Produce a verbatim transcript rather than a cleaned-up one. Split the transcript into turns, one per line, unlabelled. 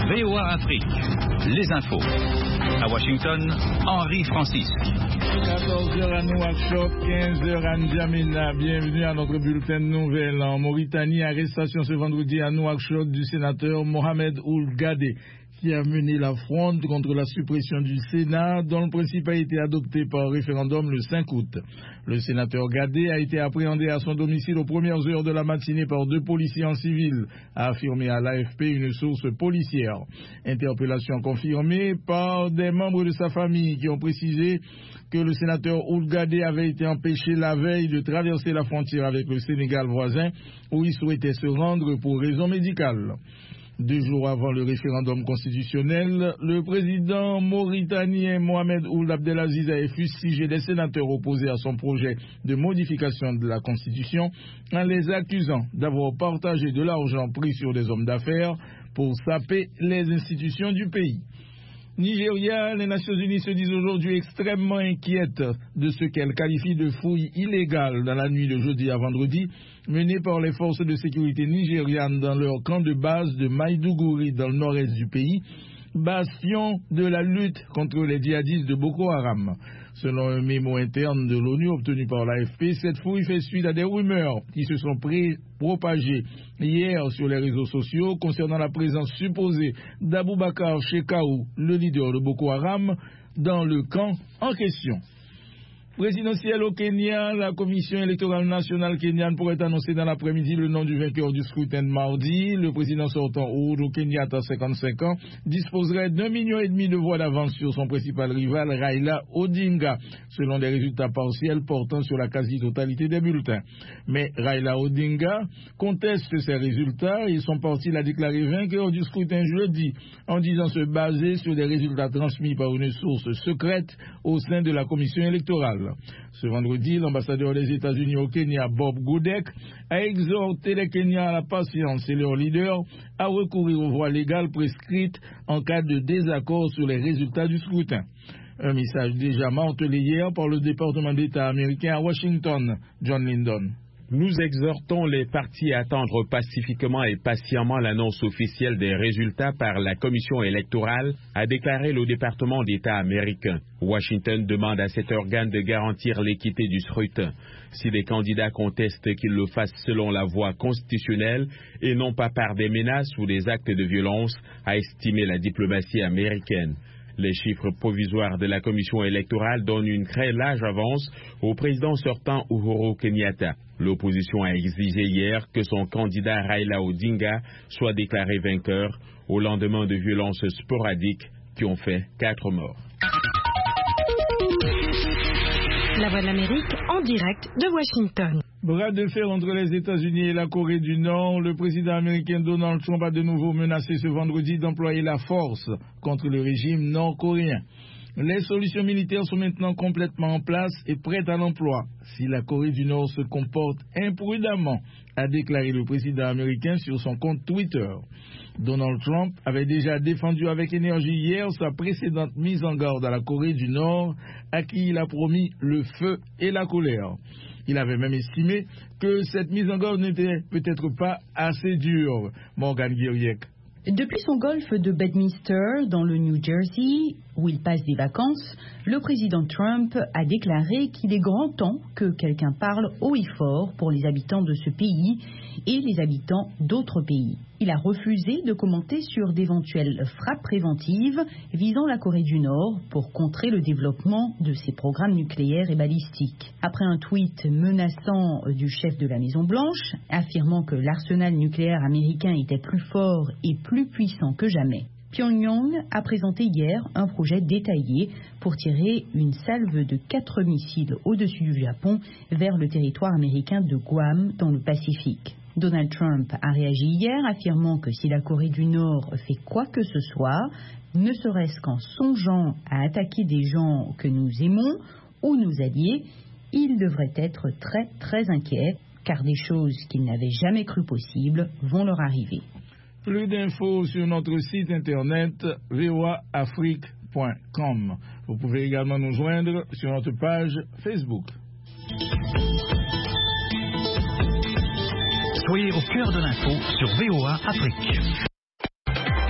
V O A Afrique, les infos. À Washington, Henri Francis.
quatorze heures à Nouakchott, quinze heures à N'Djamena. Bienvenue à notre bulletin de nouvelles. En Mauritanie, arrestation ce vendredi à Nouakchott du sénateur Mohamed Ould Ghadé, qui a mené la fronde contre la suppression du Sénat, dont le principe a été adopté par référendum le cinq août. Le sénateur Ghadé a été appréhendé à son domicile aux premières heures de la matinée par deux policiers en civil, a affirmé à l'A F P une source policière. Interpellation confirmée par des membres de sa famille qui ont précisé que le sénateur Ould Ghadé avait été empêché la veille de traverser la frontière avec le Sénégal voisin, où il souhaitait se rendre pour raisons médicales. Deux jours avant le référendum constitutionnel, le président mauritanien Mohamed Ould Abdelaziz a fustigé les sénateurs opposés à son projet de modification de la Constitution en les accusant d'avoir partagé de l'argent pris sur des hommes d'affaires pour saper les institutions du pays. Nigeria, les Nations Unies se disent aujourd'hui extrêmement inquiètes de ce qu'elles qualifient de fouilles illégales dans la nuit de jeudi à vendredi, menées par les forces de sécurité nigérianes dans leur camp de base de Maïdougouri dans le nord-est du pays, bastion de la lutte contre les djihadistes de Boko Haram. Selon un mémo interne de l'ONU obtenu par l'A F P, cette fouille fait suite à des rumeurs qui se sont propagées hier sur les réseaux sociaux concernant la présence supposée d'Aboubacar Shekau, le leader de Boko Haram, dans le camp en question. Présidentielle au Kenya, la Commission électorale nationale kenyane pourrait annoncer dans l'après-midi le nom du vainqueur du scrutin de mardi. Le président sortant Uhuru Kenyatta, cinquante-cinq ans, disposerait d'un million et demi de voix d'avance sur son principal rival Raila Odinga, selon des résultats partiels portant sur la quasi-totalité des bulletins. Mais Raila Odinga conteste ces résultats et son parti l'a déclaré vainqueur du scrutin jeudi, en disant se baser sur des résultats transmis par une source secrète au sein de la Commission électorale. Ce vendredi, l'ambassadeur des États-Unis au Kenya, Bob Goodek, a exhorté les Kenyans à la patience et leurs leaders à recourir aux voies légales prescrites en cas de désaccord sur les résultats du scrutin. Un message déjà martelé hier par le département d'État américain à Washington, John Lyndon.
Nous exhortons les partis à attendre pacifiquement et patiemment l'annonce officielle des résultats par la commission électorale, a déclaré le département d'État américain. Washington demande à cet organe de garantir l'équité du scrutin. Si les candidats contestent qu'ils le fassent selon la voie constitutionnelle et non pas par des menaces ou des actes de violence, a estimé la diplomatie américaine. Les chiffres provisoires de la commission électorale donnent une très large avance au président sortant Uhuru Kenyatta. L'opposition a exigé hier que son candidat Raila Odinga soit déclaré vainqueur au lendemain de violences sporadiques qui ont fait quatre morts.
La Voix de l'Amérique en direct de Washington.
Bras de fer entre les États-Unis et la Corée du Nord, le président américain Donald Trump a de nouveau menacé ce vendredi d'employer la force contre le régime nord-coréen. Les solutions militaires sont maintenant complètement en place et prêtes à l'emploi si la Corée du Nord se comporte imprudemment, a déclaré le président américain sur son compte Twitter. Donald Trump avait déjà défendu avec énergie hier sa précédente mise en garde à la Corée du Nord, à qui il a promis le feu et la colère. Il avait même estimé que cette mise en garde n'était peut-être pas assez dure. Morgan Guiriec.
Depuis son golf de Bedminster, dans le New Jersey, où il passe des vacances, le président Trump a déclaré qu'il est grand temps que quelqu'un parle haut et fort pour les habitants de ce pays et les habitants d'autres pays. Il a refusé de commenter sur d'éventuelles frappes préventives visant la Corée du Nord pour contrer le développement de ses programmes nucléaires et balistiques. Après un tweet menaçant du chef de la Maison-Blanche, affirmant que l'arsenal nucléaire américain était plus fort et plus puissant que jamais, Pyongyang a présenté hier un projet détaillé pour tirer une salve de quatre missiles au-dessus du Japon vers le territoire américain de Guam dans le Pacifique. Donald Trump a réagi hier affirmant que si la Corée du Nord fait quoi que ce soit, ne serait-ce qu'en songeant à attaquer des gens que nous aimons ou nos alliés, il devrait être très très inquiet car des choses qu'il n'avait jamais cru possibles vont leur arriver.
Plus d'infos sur notre site internet v o a afrique point com. Vous pouvez également nous joindre sur notre page Facebook.
Soyez au cœur de l'info sur V O A Afrique.